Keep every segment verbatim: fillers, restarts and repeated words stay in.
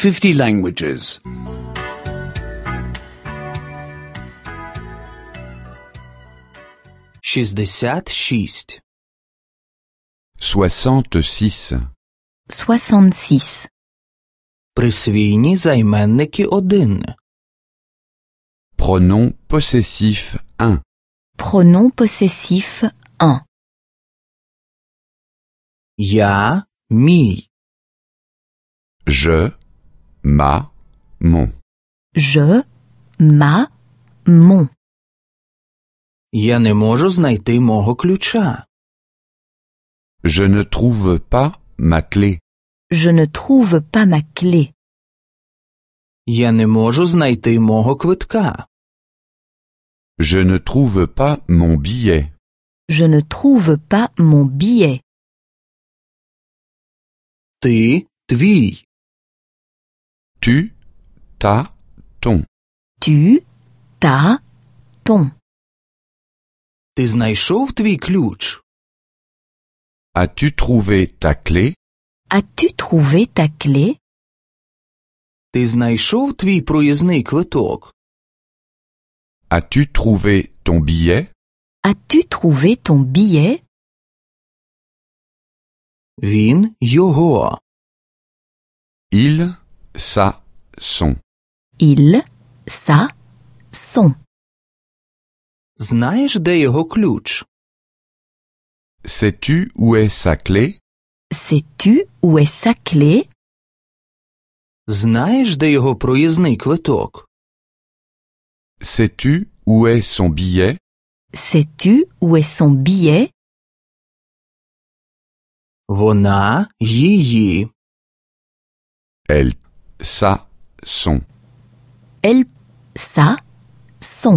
fifty languages. шістдесят шість. soixante-six. soixante-six. Присвійні займенники один. Pronom possessif un. Pronom possessif un. Я, мій. Je, ma, mon. Je, ma, mon. Я не можу знайти мого ключа. Je ne trouve pas ma clé. Je ne trouve pas ma clé. Я не можу знайти мого квитка. Je ne trouve pas mon billet. Je ne trouve pas mon billet. Ти, твій. Tu, ta, ton. Tu, ta, ton. Ти знайшов твій ключ? As-tu trouvé ta clé? As-tu trouvé ta clé? Ти знайшов твій проїзний квиток? As-tu trouvé ton billet? As-tu trouvé ton billet? Він, його. Il, sa, son. Il, sa, son. Знаєш, де його ключ? Sais-tu où est sa clé? Sais-tu où est sa clé? Знаєш, де його проїзний квиток? Sais-tu où est son billet? Sais-tu où est son billet? Вона, її. Elle, sa, son. Elle, sa, son.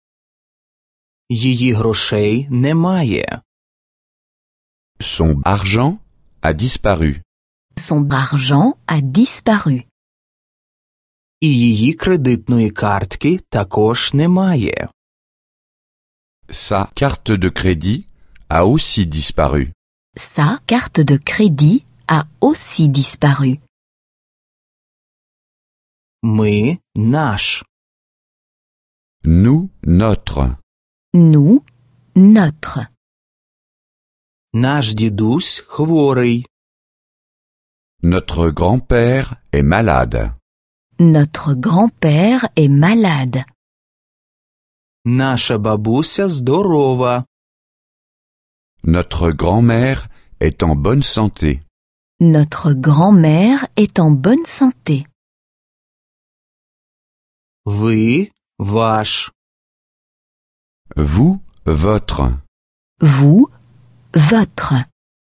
Її грошей немає. Son argent a disparu. Son argent a disparu. І її кредитної картки також немає. Sa carte de crédit a aussi disparu. Sa carte de crédit a aussi disparu. Ми, наш. Nous, notre. Nous, notre. Наш дідусь хворий. Notre grand-père est malade. Notre grand-père est malade. Наша бабуся здорова. Notre grand-mère est en bonne santé. Notre grand-mère est en bonne santé. Ви, ваш. Vous, votre. Vous, votre.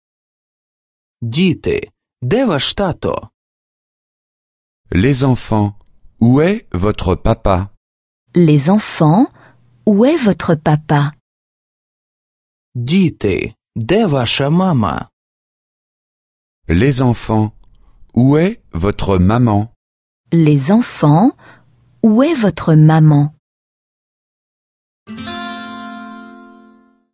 Діти, де ваш тато? Les enfants, où est votre papa? Les enfants, où est votre papa? Діти, де ваша мама? Les enfants, où est votre maman? Les enfants, où est votre maman?